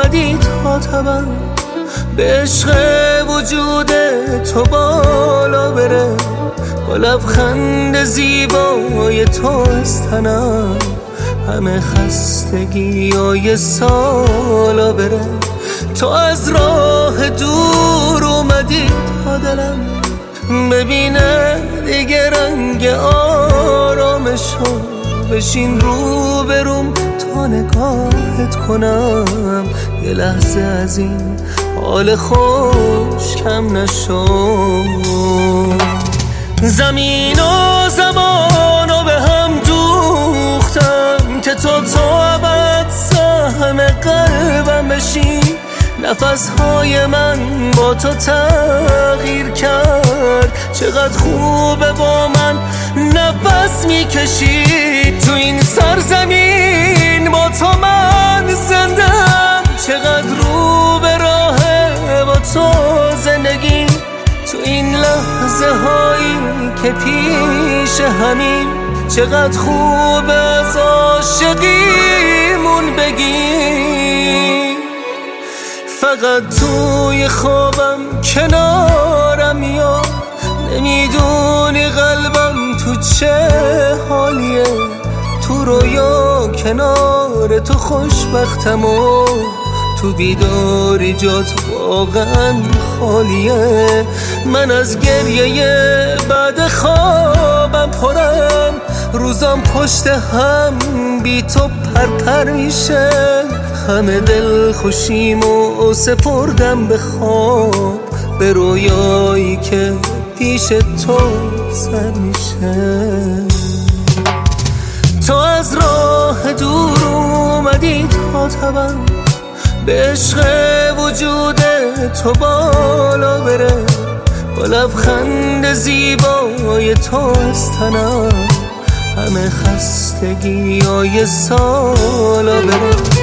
اومدی تا تبم به عشق وجود تو بالا بره، با لبخند زیبای تو از تنم همه خستگیای سالا بره. تو از راه دور اومدی تا دلم ببینه دیگه رنگ آرامشو، بشین رو بروم تا نگاهت کنم، یه لحظه از این حال خوش کم نشو. زمین و زمانو به هم دوختم که تو ابد سهم قلبم بشی، نفسهای من با تو تغییر کرد، چقدر خوبه با من نفس میکشی. تو این سرزمین با تو من زندم، چقدر رو به راهه با تو زندگی. تو این لحظه هایی که پیش همین، چقدر خوب از عاشقیمون بگی. فقط توی خوابم کنارم میاد، نمیدونی قلبم تو چه حالیه، تو رویا کنار تو خوشبختم و تو بیداری جات واقعا خالیه. من از گریه بعد خوابم پرم، روزام پشت هم بی تو پرپر میشه، همه دل خوشیمو سپردم به خواب، به رویایی که پیش تو سر میشه. تو از راه دور اومدی تا تبم به عشق وجود تو بالا بره، با لبخند زیبای تو از تنم همه خستگیای سالا بره.